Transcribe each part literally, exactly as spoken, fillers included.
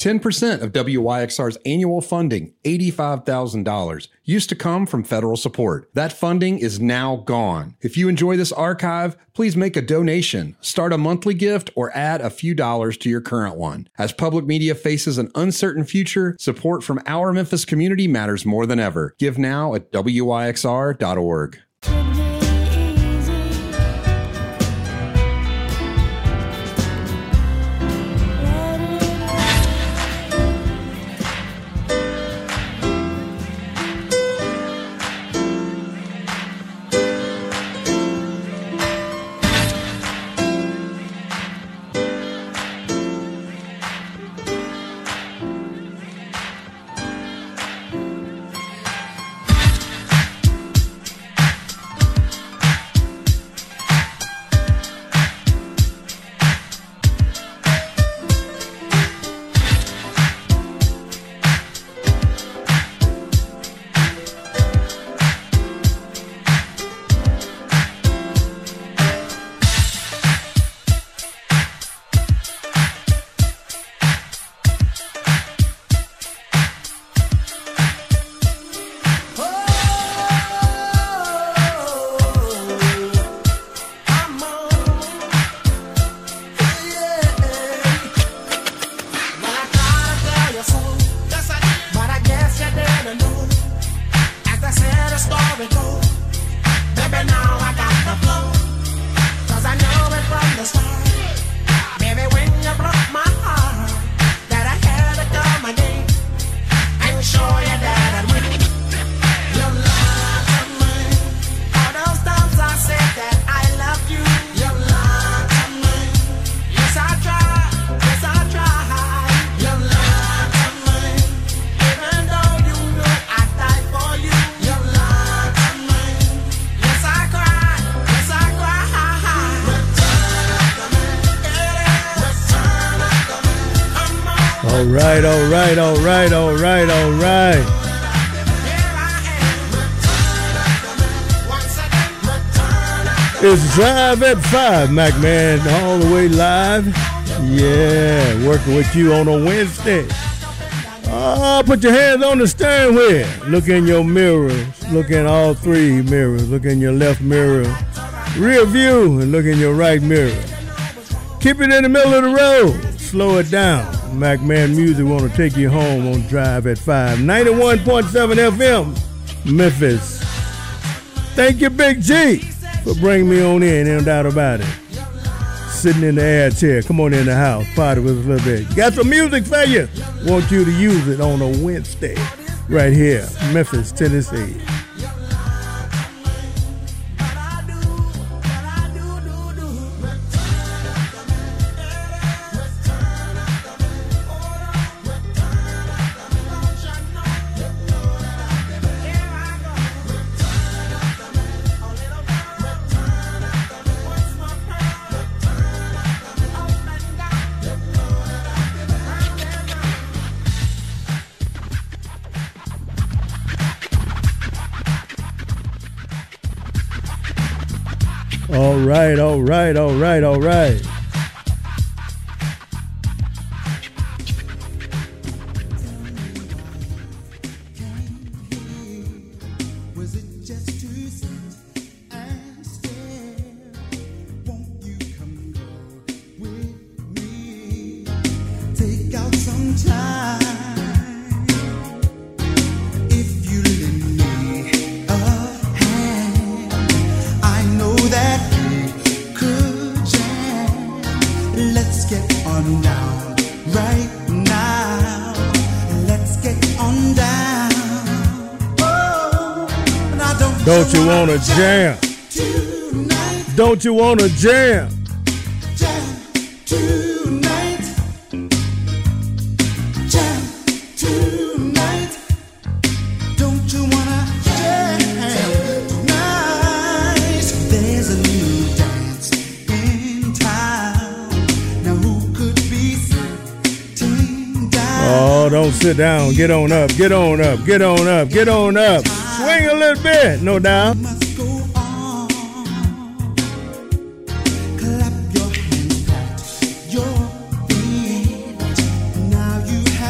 ten percent of W Y X R's annual funding, eighty-five thousand dollars, used to come from federal support. That funding is now gone. If you enjoy this archive, please make a donation, start a monthly gift, or add a few dollars to your current one. As public media faces an uncertain future, support from our Memphis community matters more than ever. Give now at W Y X R dot org. All right, all right, all right, all right, all right. It's Drive at five, Mac Man, all the way live. Yeah, working with you on a Wednesday. Oh, put your hands on the steering wheel. Look in your mirrors. Look in all three mirrors. Look in your left mirror, rear view, and look in your right mirror. Keep it in the middle of the road. Slow it down. Mac Man Music want to take you home on Drive at five. ninety-one point seven F M, Memphis. Thank you, Big G, for bringing me on in, no doubt about it. Sitting in the air chair. Come on in the house. Party with us a little bit. Got some music for you. Want you to use it on a Wednesday. Right here, Memphis, Tennessee. All right, all right, all right, all right. Don't you wanna jam? Don't you wanna jam? Jam tonight. Jam tonight. Don't you wanna jam tonight? There's a new dance in town. Now who could be sitting down? Oh, don't sit down. Get on up. Get on up. Get on up. Get on up. Swing a little bit, no doubt. Must go on. Clap your hands, pat your feet. Now you have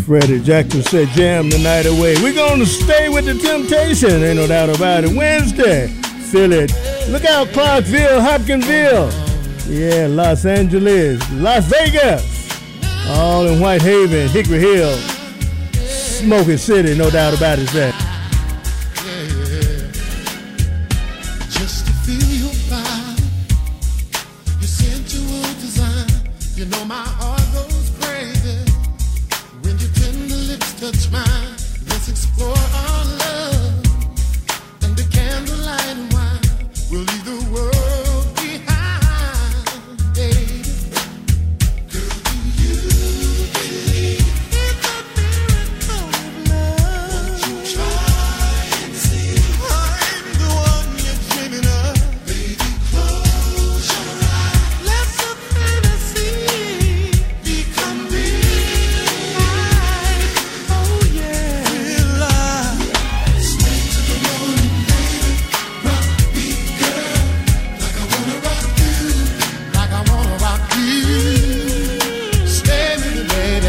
Freddie Jackson said jam the night away. We're going to stay with the Temptation, ain't no doubt about it. Wednesday, feel it. Look out, Clarksville, Hopkinsville. Yeah, Los Angeles, Las Vegas. All in Whitehaven, Hickory Hill. Smoking City, no doubt about it, that. Just to feel your body, your sensual design. You know my heart goes crazy when your tender lips touch mine. Let's explore our love under candlelight and wine. We'll leave the world behind, baby. Girl, do you believe in the miracle of love? Won't you try and see I'm the one you're dreaming of? Baby, close your eyes. Let the fantasy become real life. Oh yeah, real life. Straight to the morning, baby. Rock me, girl, like I wanna rock you, like I wanna rock you. Stay with me, baby.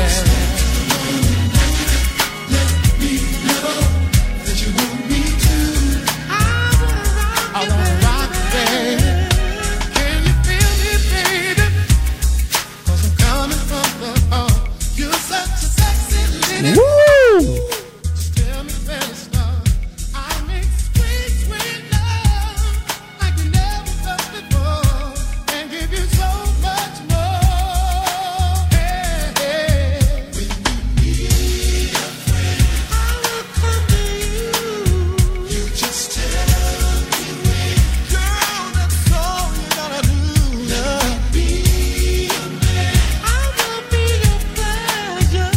Let me know that you want me to. I wanna rock you, baby. Can you feel me, baby? 'Cause I'm coming from the heart. You're such a sexy lady. Woo! Just tell me where to start. I make sweet, sweet love like you never felt before, and give you so much more. Hey, hey. When you need a friend, I will come to you. You just tell me when. Girl, that's all you gotta do. Let me be your man. I will be your pleasure.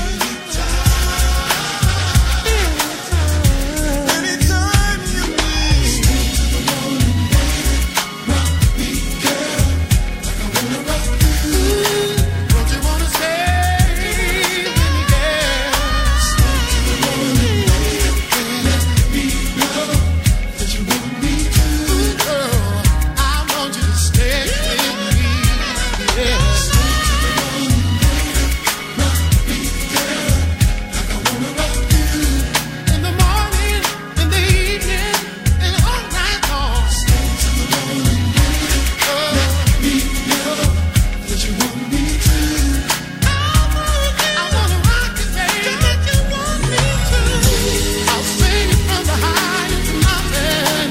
Anytime you need. Straight to the morning, baby. Rock me, girl, like I wanna rock you. Don't you wanna stay with me, girl? Straight to the morning, baby. Let me know that you want me to. Girl, I want you to stay with me. Yeah. Straight to the morning, baby. Rock me, girl, like I wanna rock you. In the morning, in the evening, and all night long. Straight to the morning, baby. Let me know that you want me to. I wanna rock you, baby. That you want me to. I'll sing it from the highest mountain.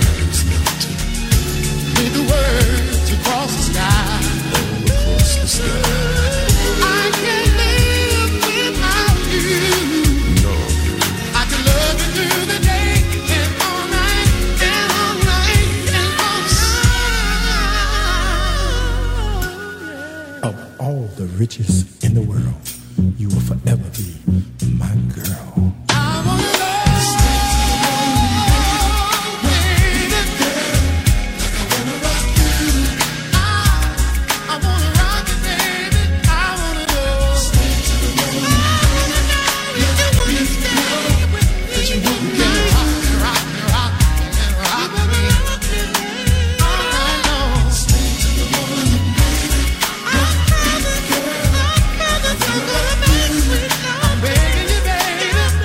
Read the words across the sky. Across the sky. I can't live without you. I can love you through the day and all night and all night and all night. Of all the riches in the world, you will forever be my girl. I wanna go straight to the morning, baby. Like I wanna rock you. I, I wanna rock you, baby. I wanna go straight to the morning. Let me know that you want me to rock me, rock me, rock me, and rock me all night long. Straight to the morning, baby. Rock me, girl. Like I wanna rock you. I'm begging you, baby.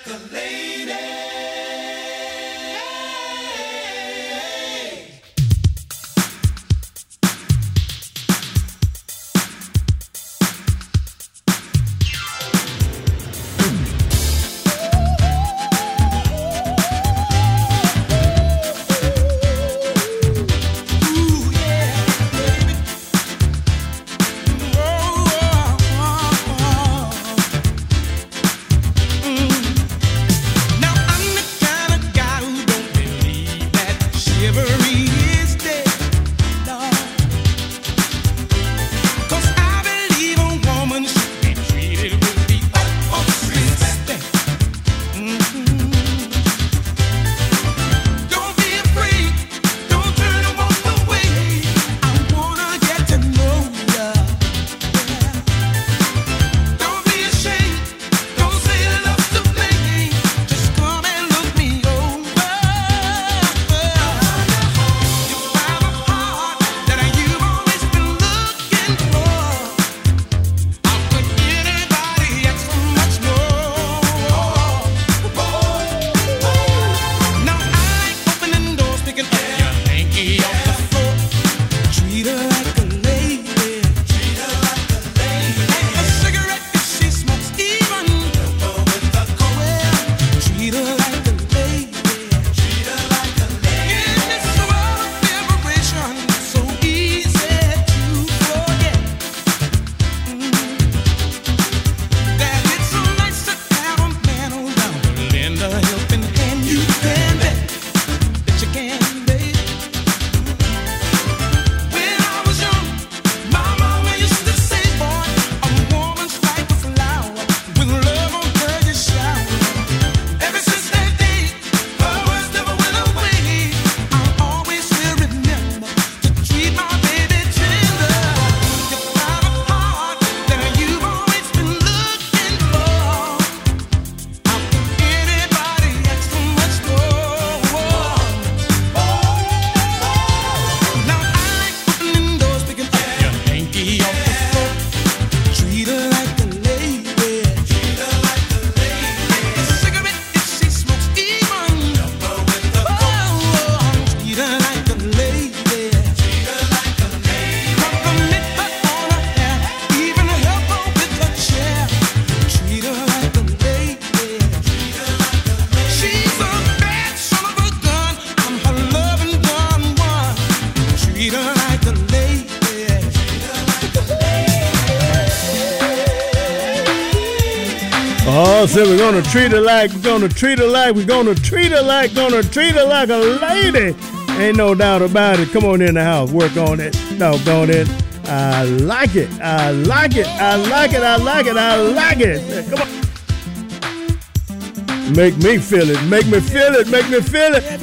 like a lady. Oh, so we're gonna treat her like, we're gonna treat her like, we're gonna treat her like, gonna treat her like a lady. Ain't no doubt about it. Come on in the house, work on it. Doggone it. I like it. I like it. I like it. I like it. I like it. Come on. Make me feel it. Make me feel it. Make me feel it.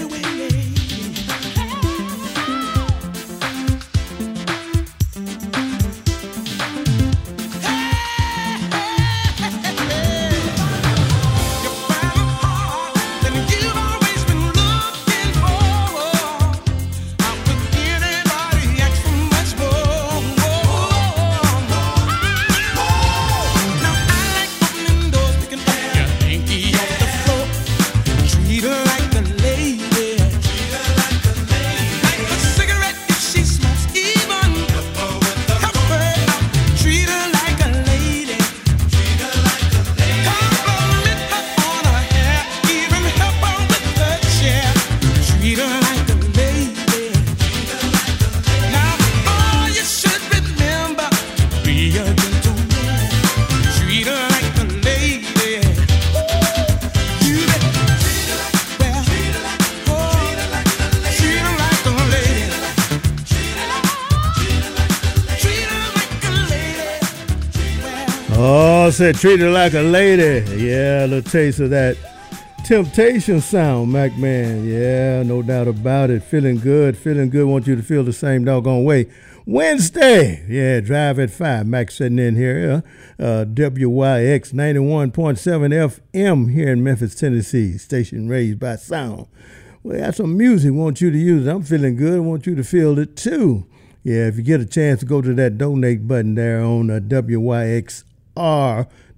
Oh, said treat her like a lady. Yeah, a little taste of that Temptation sound, Mac Man. Yeah, no doubt about it. Feeling good, feeling good. Want you to feel the same doggone way. Wednesday, yeah, Drive at five. Mac sitting in here. Uh, W Y X ninety-one point seven F M here in Memphis, Tennessee. Station raised by sound. We got some music. Want you to use it. I'm feeling good. Want you to feel it too. Yeah, if you get a chance to go to that donate button there on uh, W Y X R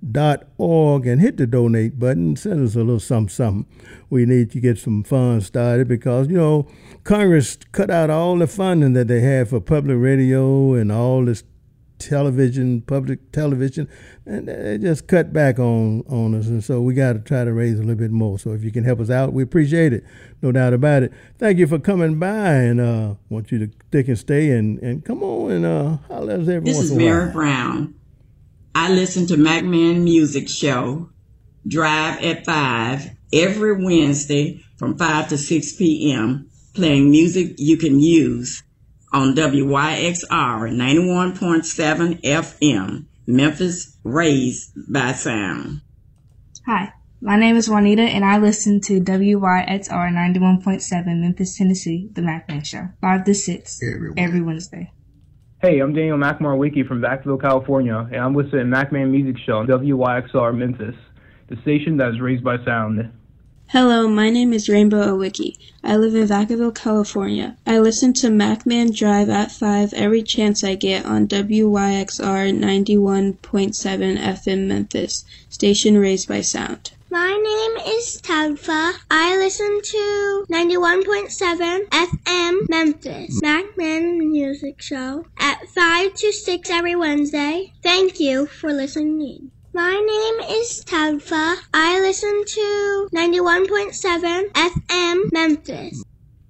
dot org and hit the donate button. Send us a little something, something. We need to get some funds started because, you know, Congress cut out all the funding that they have for public radio and all this television, public television, and they just cut back on, on us. And so we got to try to raise a little bit more. So if you can help us out, we appreciate it. No doubt about it. Thank you for coming by, and uh, want you to stick and stay and, and come on and uh, holler at us every this once is in a while. Mary Brown. I listen to MacMan Music Show, Drive at five, every Wednesday from five to six p.m., playing music you can use on W Y X R ninety-one point seven F M, Memphis, raised by sound. Hi, my name is Juanita, and I listen to W Y X R ninety-one point seven, Memphis, Tennessee, The MacMan Show, five to six, every, every Wednesday. Hey, I'm Daniel McMorwicki from Vacaville, California, and I'm listening to MacMan Music Show on W Y X R Memphis, the station that is raised by sound. Hello, my name is Rainbow Owicki. I live in Vacaville, California. I listen to MacMan Drive at five every chance I get on W Y X R ninety-one point seven F M Memphis, station raised by sound. My name is Tagfa. I listen to ninety-one point seven F M Memphis, MacMan Music Show at five to six every Wednesday. Thank you for listening. My name is Tagfa. I listen to ninety-one point seven F M Memphis.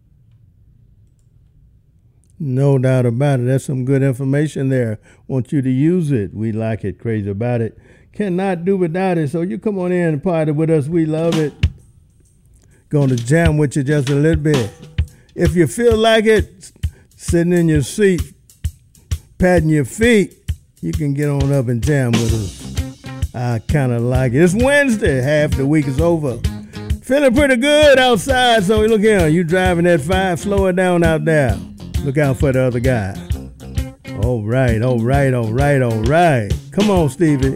No doubt about it. That's some good information there. Want you to use it. We like it. Crazy about it. Cannot do without it. So you come on in and party with us. We love it. Going to jam with you just a little bit. If you feel like it, sitting in your seat, patting your feet, you can get on up and jam with us. I kind of like it. It's Wednesday. Half the week is over. Feeling pretty good outside. So look here. You driving that five. Slow it down out there. Look out for the other guy. All right. All right. All right. All right. Come on, Stevie.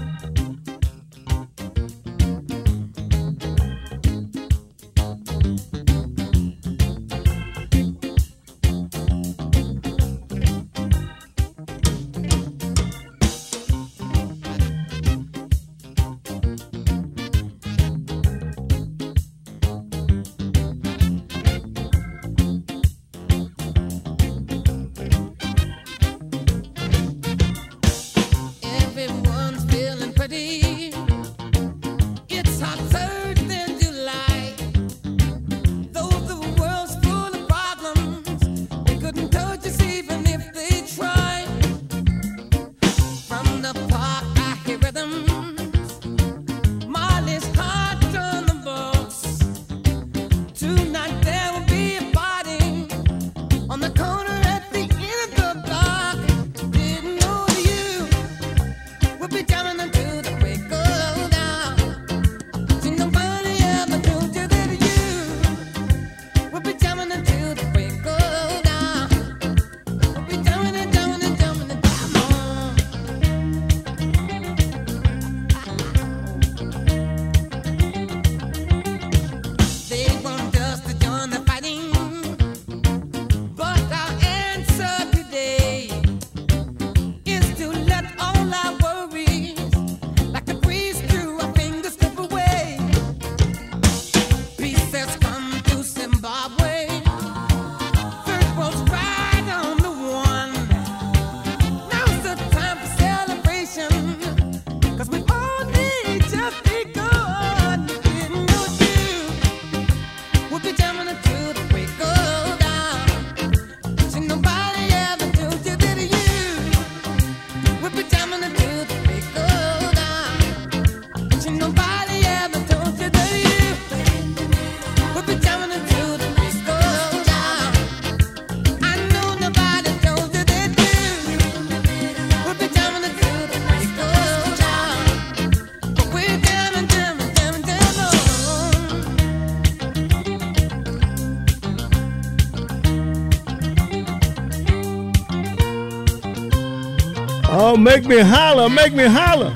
Oh, make me holler, make me holler.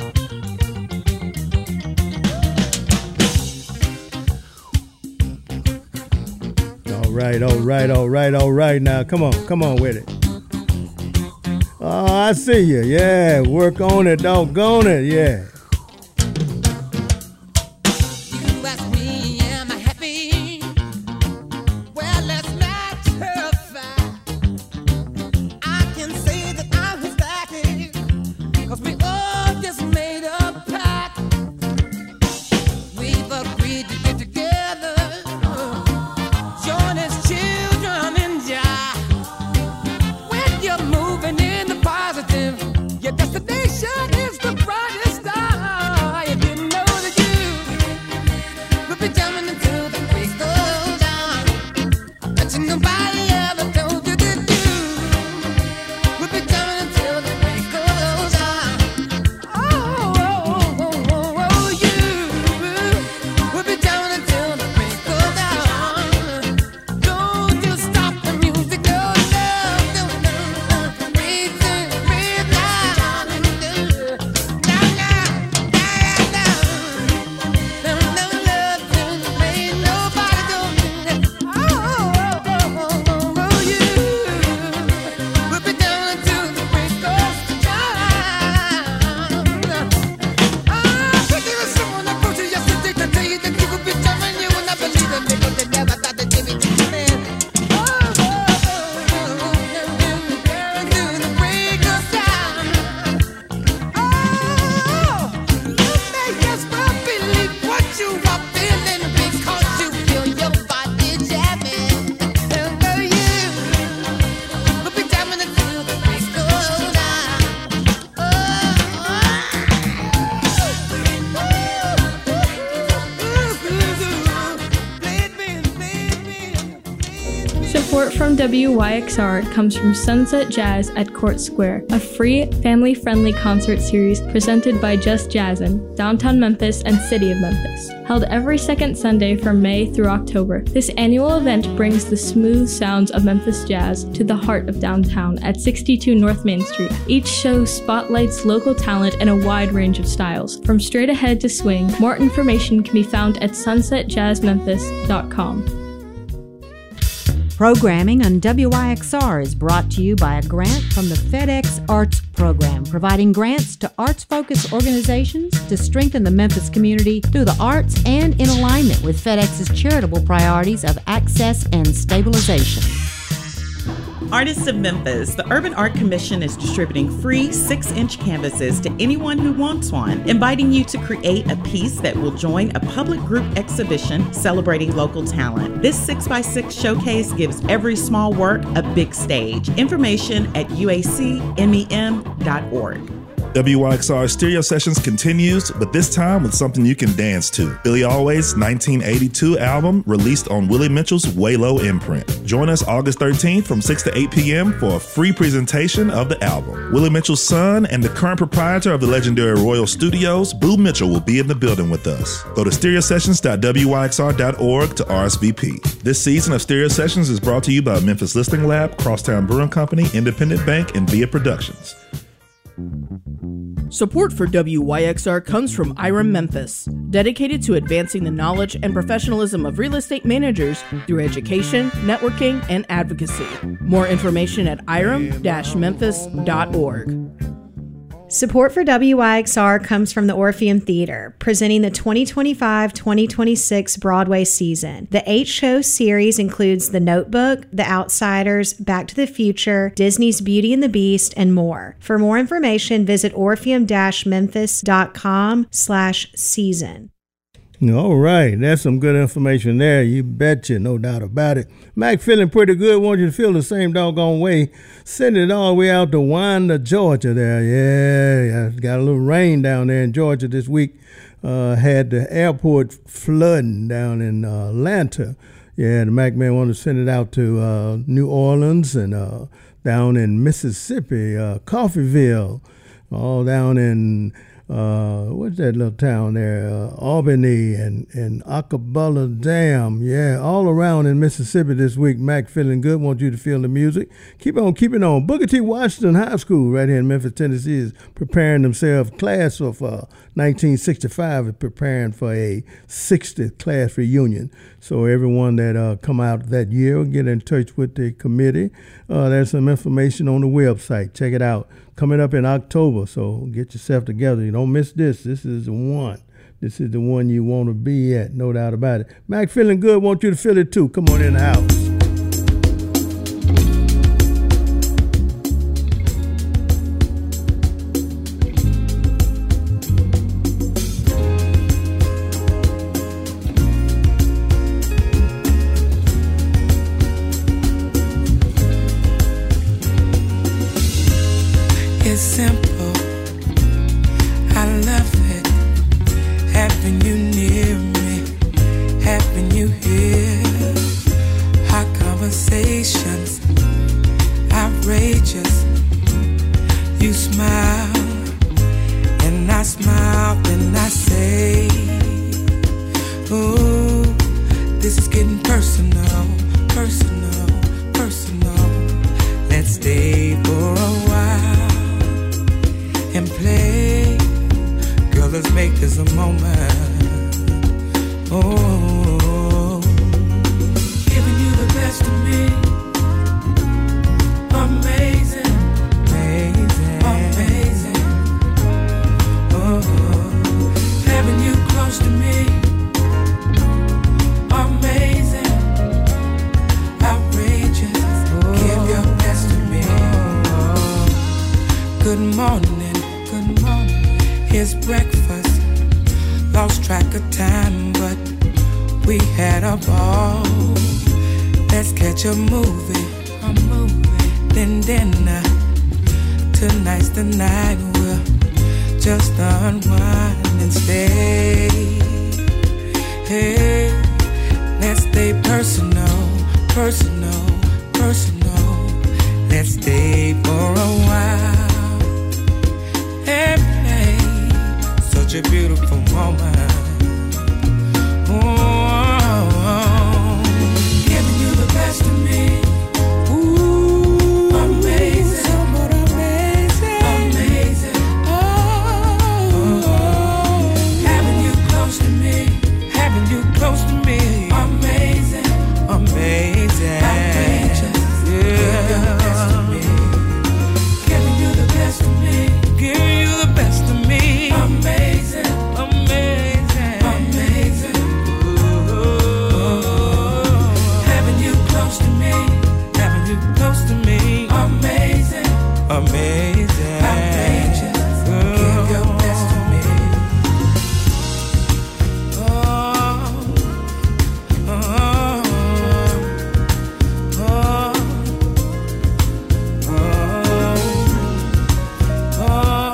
All right, all right, all right, all right. Now, come on, come on with it. Oh, I see you. Yeah, work on it, doggone it. Yeah. Support from W Y X R comes from Sunset Jazz at Court Square, a free, family-friendly concert series presented by Just Jazzin', downtown Memphis and City of Memphis. Held every second Sunday from May through October, this annual event brings the smooth sounds of Memphis jazz to the heart of downtown at sixty-two North Main Street. Each show spotlights local talent in a wide range of styles, from straight ahead to swing. More information can be found at sunset jazz memphis dot com. Programming on W Y X R is brought to you by a grant from the FedEx Arts Program, providing grants to arts-focused organizations to strengthen the Memphis community through the arts and in alignment with FedEx's charitable priorities of access and stabilization. Artists of Memphis, the Urban Art Commission is distributing free six-inch canvases to anyone who wants one, inviting you to create a piece that will join a public group exhibition celebrating local talent. This six by six showcase gives every small work a big stage. Information at U A C M E M dot org. W Y X R Stereo Sessions continues, but this time with something you can dance to. Billy Always' nineteen eighty-two album released on Willie Mitchell's Waylo imprint. Join us August thirteenth from six to eight p.m. for a free presentation of the album. Willie Mitchell's son and the current proprietor of the legendary Royal Studios, Boo Mitchell, will be in the building with us. Go to stereo sessions dot w y x r dot org to R S V P. This season of Stereo Sessions is brought to you by Memphis Listening Lab, Crosstown Brewing Company, Independent Bank, and Via Productions. Support for W Y X R comes from I R E M Memphis, dedicated to advancing the knowledge and professionalism of real estate managers through education, networking, and advocacy. More information at I R E M dash memphis dot org. Support for W Y X R comes from the Orpheum Theater, presenting the twenty twenty-five twenty twenty-six Broadway season. The eight-show series includes The Notebook, The Outsiders, Back to the Future, Disney's Beauty and the Beast, and more. For more information, visit orpheum dash memphis dot com slash season. All right, that's some good information there. You betcha, no doubt about it. Mac feeling pretty good. Want you to feel the same doggone way. Sending it all the way out to Wanda, Georgia there. Yeah, yeah, got a little rain down there in Georgia this week. Uh, had the airport flooding down in uh, Atlanta. Yeah, the Mac man wanted to send it out to uh, New Orleans and uh, down in Mississippi, uh, Coffeeville, all down in... Uh, what's that little town there? Uh, Albany and, and Acapulco Dam. Yeah, all around in Mississippi this week. Mac feeling good. Want you to feel the music. Keep on keeping on. Booker T. Washington High School right here in Memphis, Tennessee is preparing themselves. Class of uh, nineteen sixty-five is preparing for a sixtieth class reunion. So everyone that uh, come out that year will get in touch with the committee. Uh, there's some information on the website. Check it out. Coming up in October, so get yourself together. You don't miss this. This is the one. This is the one you want to be at, no doubt about it. Mac, feeling good, want you to feel it too. Come on in the house. It's simple, I love it, having you near me, having you here, hot conversations, outrageous, you smile, and I smile, and I say, ooh, this is getting personal, personal, personal, let's stay for a while and play. Girl, let's make this a moment. Oh, giving you the best of me. Amazing, amazing, amazing. Oh, having you close to me. Amazing, outrageous. Give your best to me. Good morning. Here's breakfast. Lost track of time, but we had a ball. Let's catch a movie, a movie, then dinner. Tonight's the night we'll just unwind and stay. Hey, let's stay personal, personal, personal. Let's stay for a while. Hey, such a beautiful moment. Oh, giving you the best of me. Ooh, amazing, somewhat amazing, amazing. Oh, oh, having you close to me, having you close to me. Amazing, amazing, outrageous. Yeah, giving you the best of me, giving you the best of me, giving you the best of me. Amazing, amazing, amazing. Ooh, having you close to me, having you close to me. Amazing, amazing, outrageous. Give your best to me. Oh, oh, oh, oh, oh.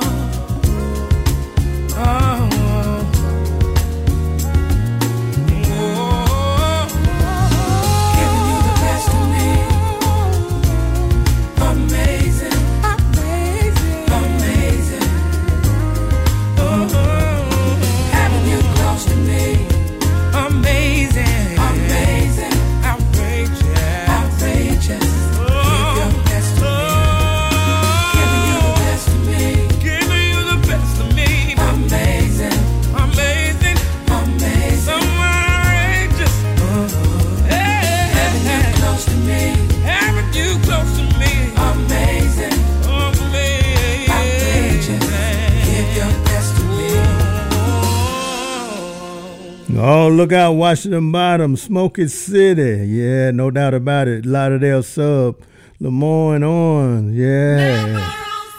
Oh, look out, Washington Bottom, Smoky City. Yeah, no doubt about it. Lauderdale Sub, Lemoyne on. Yeah.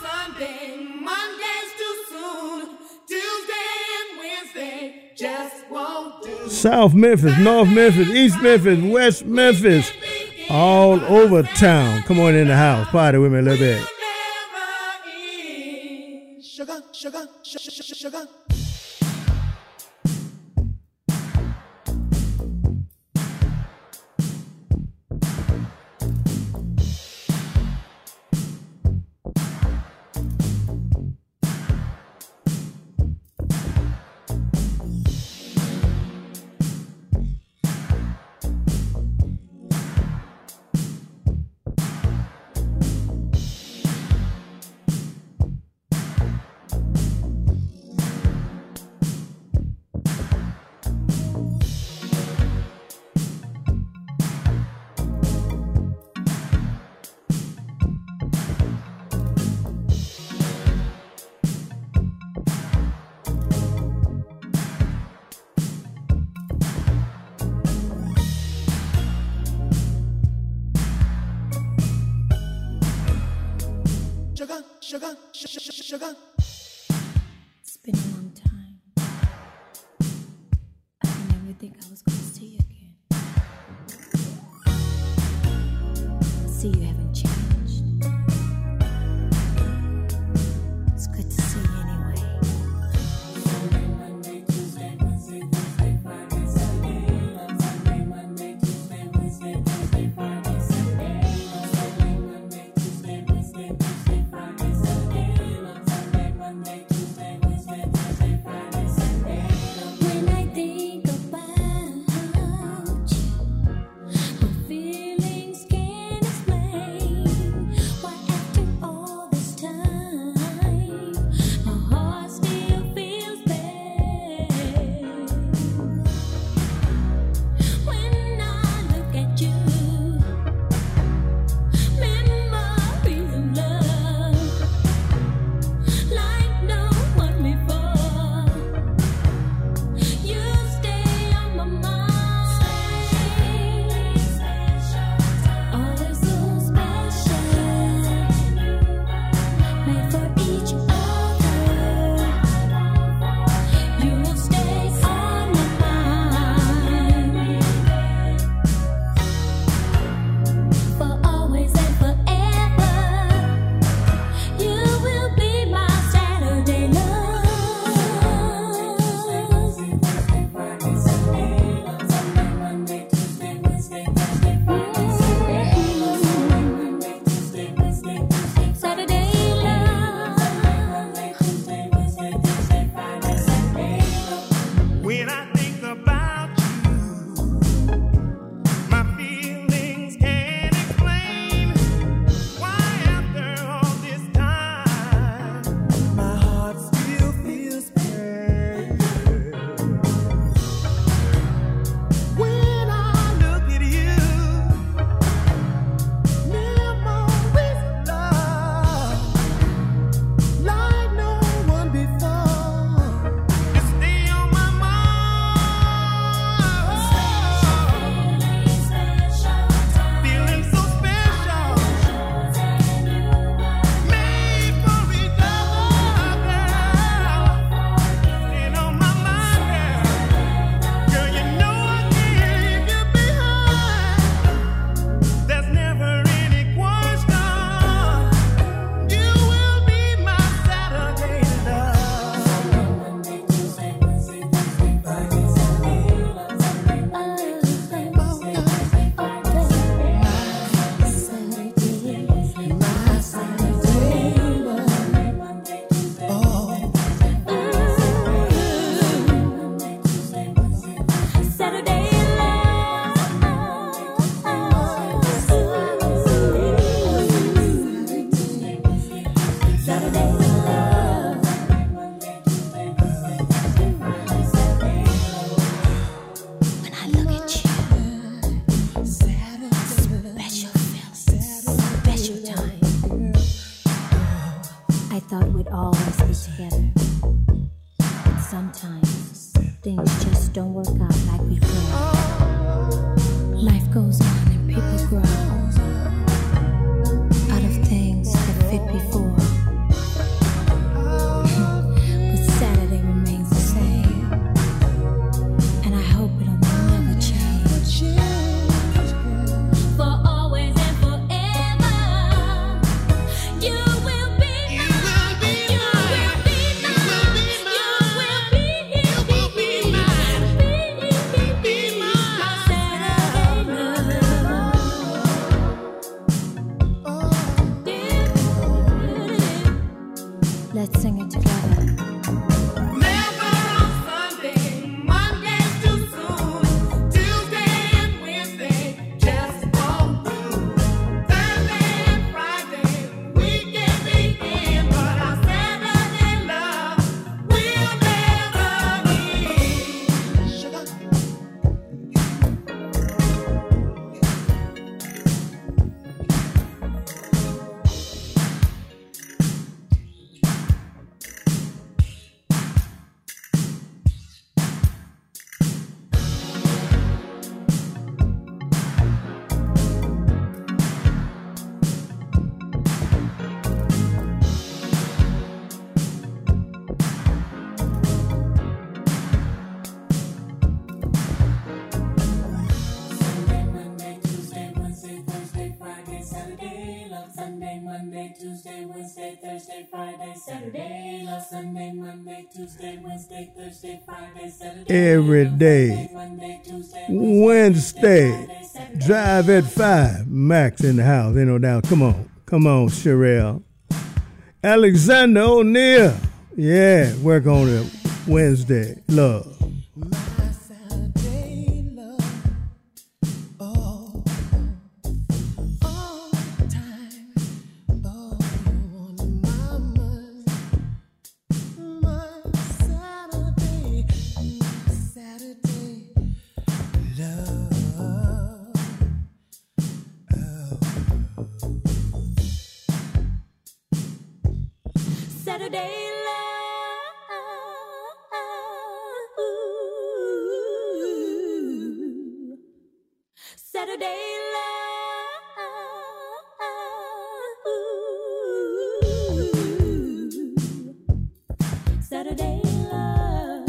South Memphis, North Memphis, East Memphis, West Memphis, all over town. Come on in the house. Party with me a little bit. Sugar, sugar, sugar, sugar. sugar, sugar, sugar. It's been a long time. I didn't ever think I was going to see you again. See, you haven't changed. It's good to see you anyway. Monday, Tuesday, Wednesday, Thursday, Friday, Sunday. On Sunday, Monday, Tuesday, Wednesday, Thursday, Friday, Sunday. On Sunday, Monday, Tuesday, Wednesday, Thursday, Friday, Sunday. On Sunday, Monday, Tuesday, Wednesday, Thursday, Friday, Sunday. When I think about you, my feelings can't explain. Why after all this time, my heart still feels pain. When I look at you, memories of love, like no one before. You stay on my mind. Always so special, made for each other. You will stay on my mind for always and forever. You will be my Saturday love. Friday, Sunday, on Sunday, Monday, Tuesday, Wednesday, Thursday, Friday, Sunday. On Sunday, Monday, Tuesday, Wednesday, Thursday, Saturday love. Monday, Tuesday, Wednesday, Thursday, Friday, Sunday. When I think about you, my feelings can't explain why after all this time, my heart still feels pain. When I look at you, memories of love, like no one before. You stay on my mind. Feeling so special. Made for each other. Staying on my mind, girl. Girl, you know I can't leave you behind. There's never any question. You will be my Saturday love. Monday, Tuesday, Wednesday, Thursday, Friday, Sunday. On Sunday, Monday, Tuesday, Wednesday, Thursday, Friday, Sunday. Sunday, Tuesday, Wednesday, my Saturday love. Monday, Tuesday, Wednesday, Thursday, Friday, Sunday. Monday, Tuesday, Wednesday, Thursday, Saturday love. Saturday love. Monday, Tuesday, Wednesday, Thursday, Friday, Sunday. When I look at you, special feels, special time. I thought we'd always be together. But sometimes things just don't work out like we planned. Life goes on and people grow out of things that fit before. But Saturday remains the same, and I hope it'll never change. For always and forever, you will be mine. You will be mine. You will be mine. Be mine. Saturday love. Wednesday, Thursday, Friday, Saturday. Love Sunday, Monday, Tuesday, Wednesday, Thursday, Friday, Saturday. Every day. Monday, Tuesday, Wednesday. Drive at five. Max in the house. Ain't no doubt. Come on. Come on, Sherelle. Alexander O'Neill. Yeah, work on it. Wednesday. Love. Saturday love. Saturday love. Saturday love.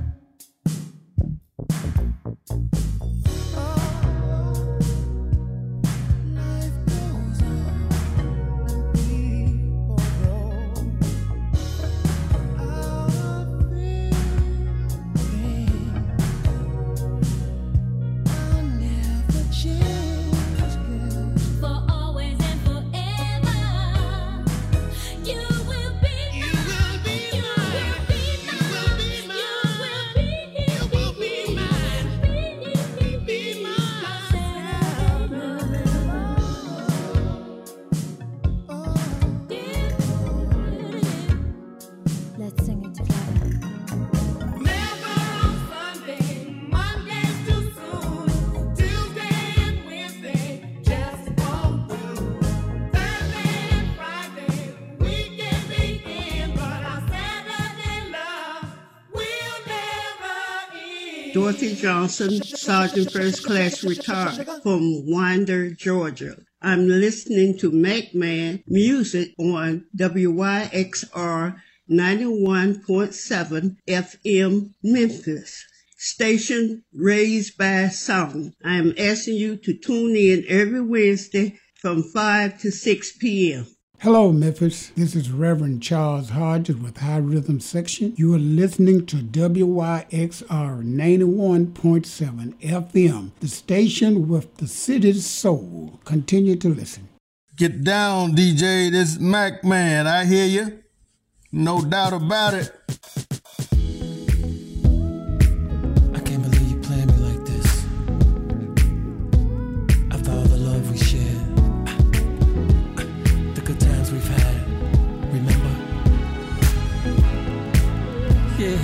Let's sing it together. Never on Sunday, Monday's too soon. Tuesday and Wednesday just won't do. Thursday and Friday we can be in, but our Saturday love will never end. Dorothy Johnson, Sergeant First Class Retired from Winder, Georgia. I'm listening to McMahon Music on W Y X R ninety-one point seven F M Memphis. Station raised by sound. I am asking you to tune in every Wednesday from five to six p.m. Hello, Memphis. This is Reverend Charles Hodges with High Rhythm Section. You are listening to W Y X R ninety-one point seven F M, the station with the city's soul. Continue to listen. Get down, D J. This Mac Man. I hear you. No doubt about it. I can't believe you playing me like this. After all the love we shared, the good times we've had, remember? Yeah.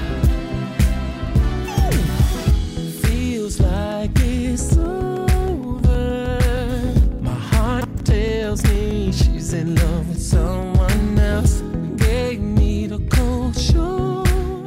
Feels like it's over. My heart tells me she's in love with someone else. Gave me the cold shoulder.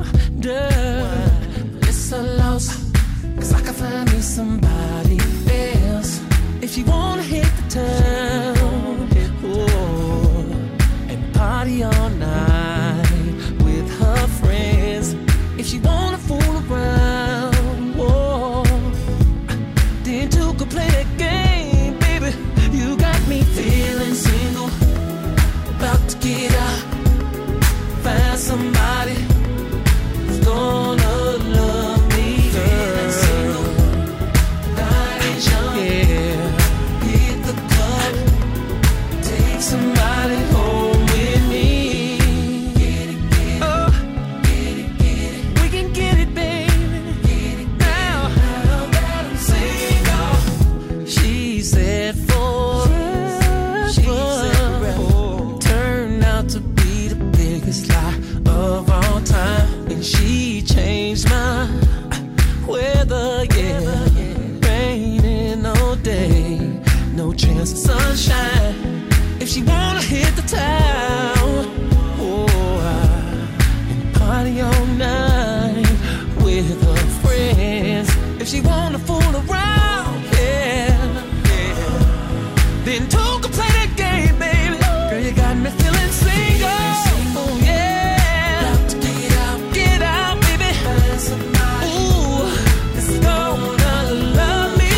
It's a loss, cause I can find me somebody else. If you wanna hit the town, oh, and party all night with her friends. If she wanna fool around, whoa, then two could play that game, baby. You got me feeling single, about to get out. Find somebody who's gonna love me. Feeling single, night and young. Yeah, hit the club, take somebody home with me. Get it, get it, oh, get it, get it. We can get it, baby. Get it now. Now that I'm single, she said forever. She said forever. Turned out to be the biggest lie of all time, and she changed my weather, yeah. Raining all day, no chance of sunshine. If she wanna hit the town, oh, and party all night with her friends. If she wanna fool around, yeah, yeah, then two can play that game, baby. Girl, you got me feeling single. Oh yeah, got to get out, get out, baby. Find somebody, ooh, that's gonna love me,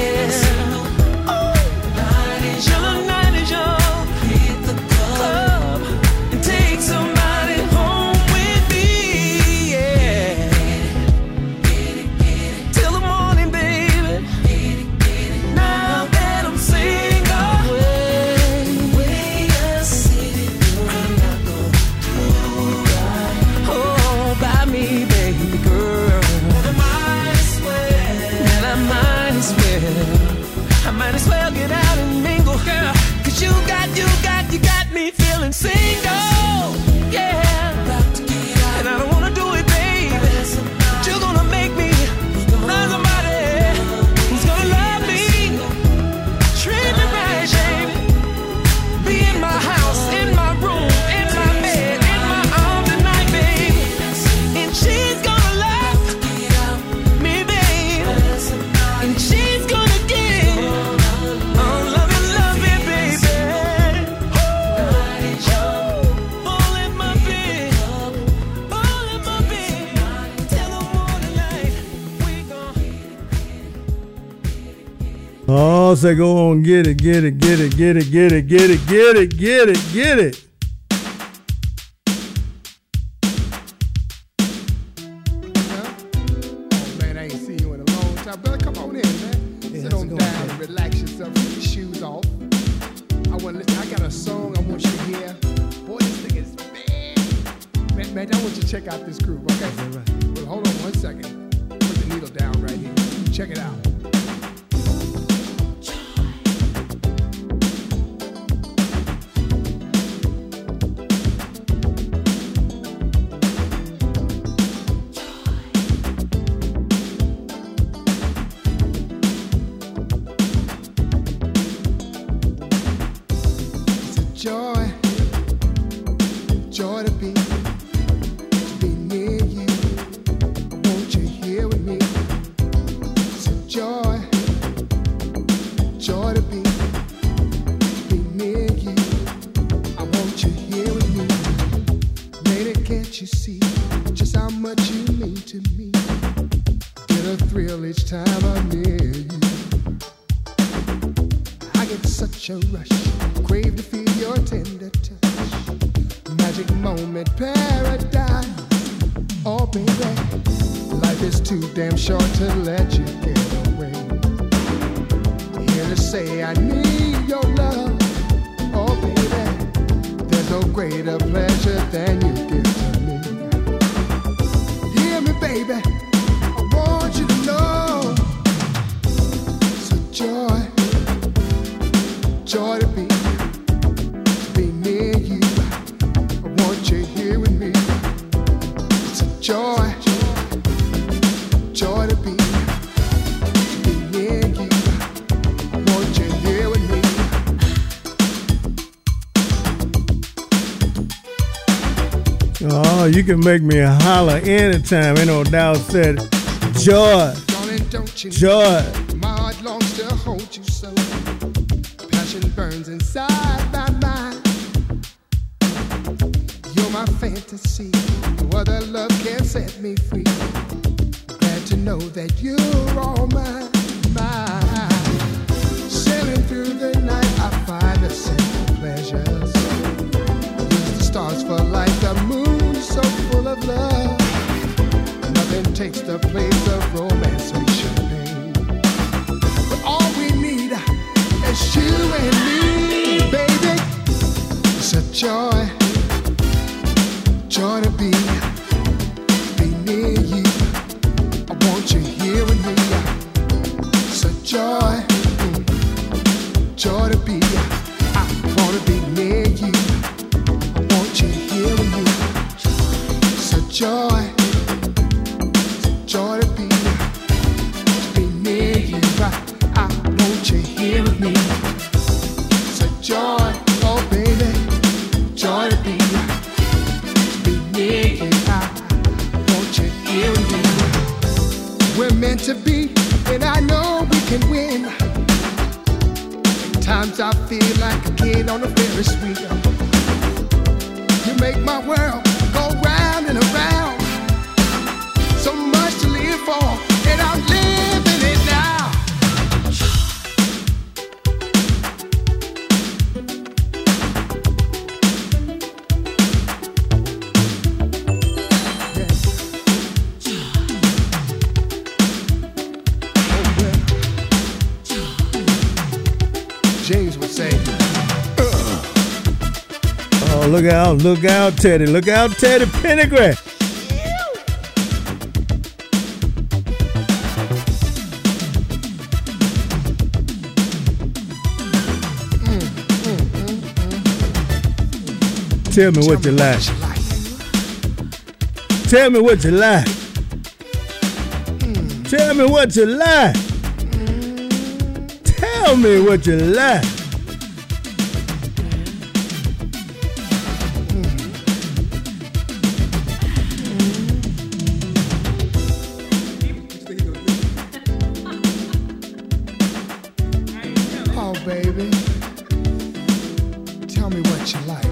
yeah. Oh, night is young, night is young. Hit the club, I might as well, I might as well get out and mingle, girl. Cause you got, you got, you got me feeling single, yeah. And I don't wanna do it, baby. You're gonna make me find somebody who's gonna love me, treat me right, baby. Be in my house, in my room, in my bed, in my arms tonight, baby. And she's gonna love me, baby. And she's gonna give all love and love me, baby. All in my bed, all in my bed. Till the morning light, we gon' Oh, say go on, get it, get it, get it, get it, get it, get it, get it, get it, get it. Oh man, I ain't seen you in a long time. Brother, come on in, man. Sit on down and relax yourself. Take your shoes off. I want to listen. I got a song I want you to hear. Boy, this thing is bad. Man, man, I want you to check out this groove, okay? Well, hold on one second. Put the needle down right here. Check it out. Joy, joy to be, to be near you. I want you here with me. It's a joy, joy to be, to be near you. I want you here with me. Lady, can't you see just how much you mean to me? Get a thrill each time I'm near you. I get such a rush, crave to feel your tender touch. Magic moment, paradise. Oh, baby, life is too damn short to let you get away. Here to say I need your love. Oh, baby, there's no greater pleasure than you give to me. Hear me, baby, I want you to know. It's a joy, joy to be. Joy, joy to be, to be near you. I want you here with me. Oh, you can make me holler anytime. Ain't no doubt said it. Joy, Darling, don't you joy. know, my heart longs to hold you so. Passion burns inside my mind. You're my fantasy. No other love can set me free. Glad to know that you're all mine, mine. Sailing through the night, I find the simple pleasures. Use the stars for light, the moon so full of love. Nothing takes the place of romance or champagne. But all we need is you and me, baby. It's a joy, joy to be. Near you, I want you here with me. It's a joy, mm, joy to be. I wanna be near you. I want you here with me. It's a joy, joy to be, to be near you. I, I want you here with me. It's a joy, oh baby, joy to be, to be near you. I, we're meant to be, and I know we can win. At times I feel like a kid on a Ferris wheel. You make my world go round and around. So much to live for, and I'm living it now. James would say, Ugh. Oh, look out, look out, Teddy. Look out, Teddy Pendergrass. Tell me what you like. Tell me what you like. Tell me what you like. Tell me what you like. Oh, baby. Tell me what you like.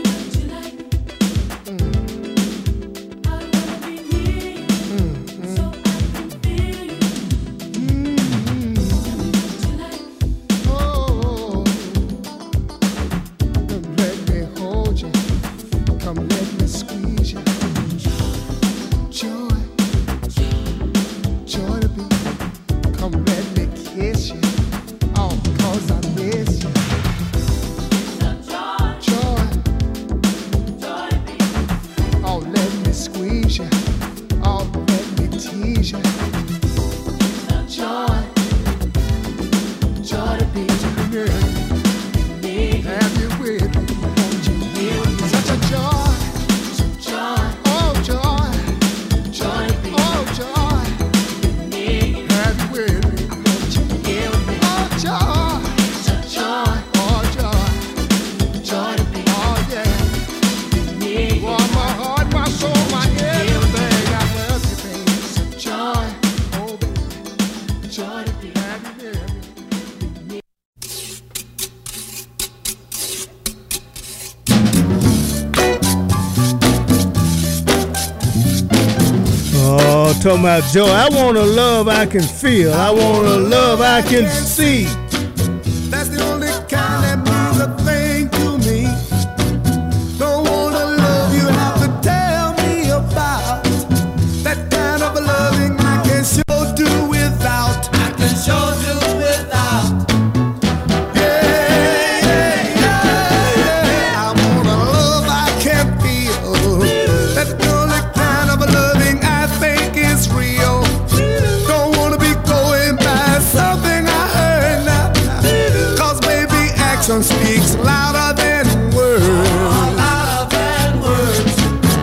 Talking about joy. I want a love I can feel. I want a love I can see. That's the only kind that means a thing to me. Don't want a love you have to tell me about. That kind of loving I can sure do without. I can sure do without. Yeah, yeah, yeah, yeah. I want a love I can feel. That's the only kind of loving I think is real. Don't wanna be going by something I heard now. Cause baby, action speaks louder than words. Louder than words.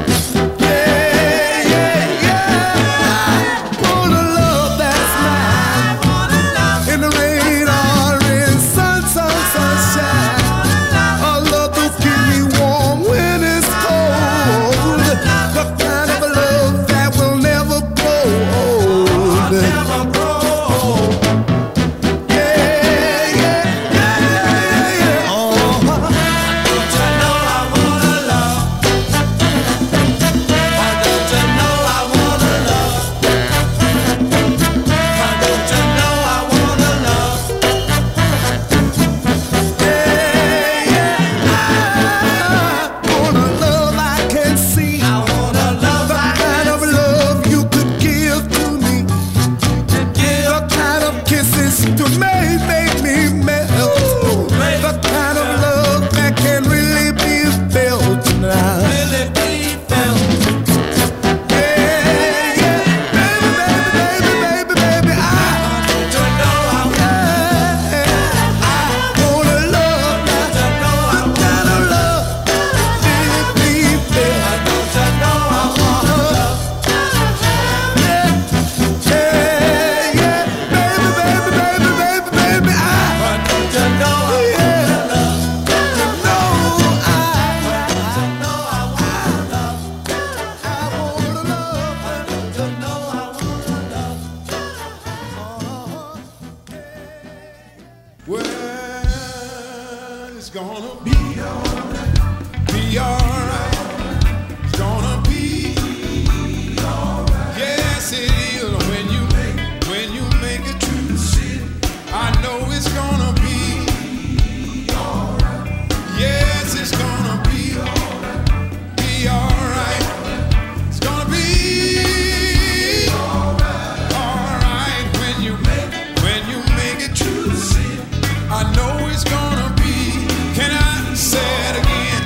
Yeah, yeah, yeah. Want a love that's mine. In the rain or in sun, sun, sunshine. A love to keep me warm when it's cold. The kind of love that will never grow old. Never grow old. Yeah, yeah, yeah, yeah, yeah. Oh, don't you know I wanna love? Why don't you know I wanna love? Why don't you know I wanna love? Yeah, yeah. I want a love I can see. I want a love I kind of love you could give to me. The kind of kisses to make make me melt. The kind of love that can really be felt now. Really be felt. Yeah, yeah. Baby, baby, baby, baby, baby. I want to know I yeah. I want a love now. The kind of love really be felt. I want to know I want a love. Yeah, yeah, yeah. Baby, baby, baby, baby, baby. I want to know I want a love. No, I want to know I want a love. I want a love. I want to know I want a love. Well, it's gonna be alright. Be alright. It's gonna be alright. Yes, it is. When you when you make it true, I know it's gonna be alright. Yes, it's gonna be alright. Be alright. It's gonna be alright. Alright. When you when you make it true, I know it's gonna be. Can I say it again?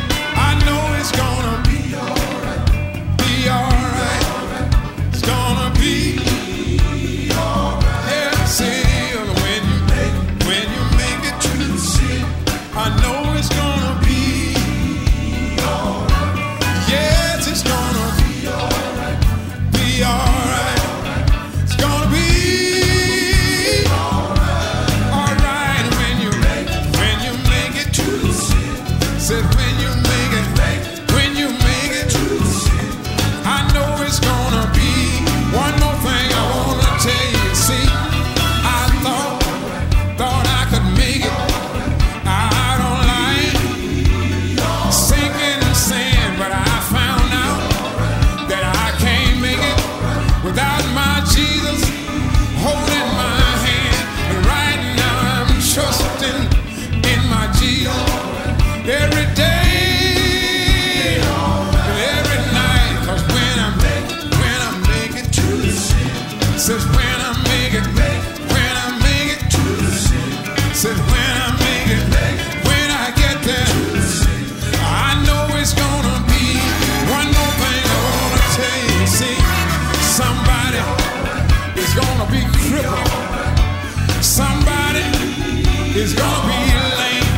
It's gonna be lame.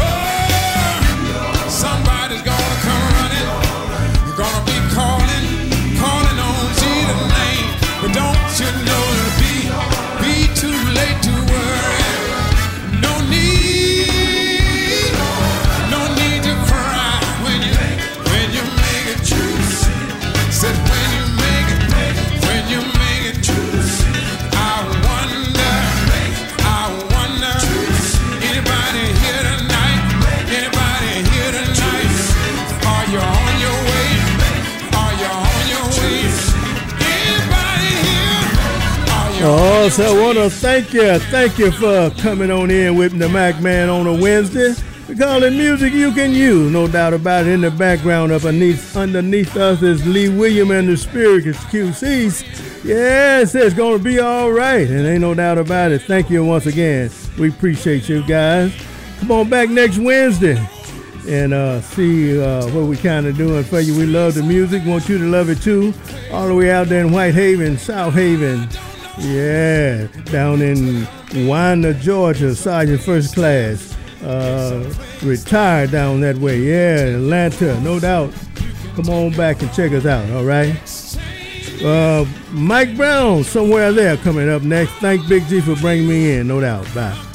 Oh, somebody's gonna come running. You're gonna be calling, calling on Jesus' name. But don't you know it'll be, be too late to worry. No need, no need to cry when you, when you make it true. Said when you make it, when you make it true. I wonder, I wonder, anybody here tonight? Anybody here tonight? Are you on your way? Are you on your way? Anybody here? Are you Oh, so I want to thank you. Thank you for coming on in with the Mac Man on a Wednesday. We call it music you can use, no doubt about it. In the background, up underneath, underneath us is Lee William and the Spirits Q Cs. Yes, it's going to be all right, and ain't no doubt about it. Thank you once again. We appreciate you guys. Come on back next Wednesday and uh, see uh, what we kind of doing for you. We love the music. Want you to love it too. All the way out there in Whitehaven, South Haven. Yeah, down in Winder, Georgia, Sergeant First Class. Uh, retired down that way. Yeah, Atlanta, no doubt. Come on back and check us out, all right? Uh, Mike Brown, somewhere there, coming up next. Thank Big G for bringing me in, no doubt. Bye.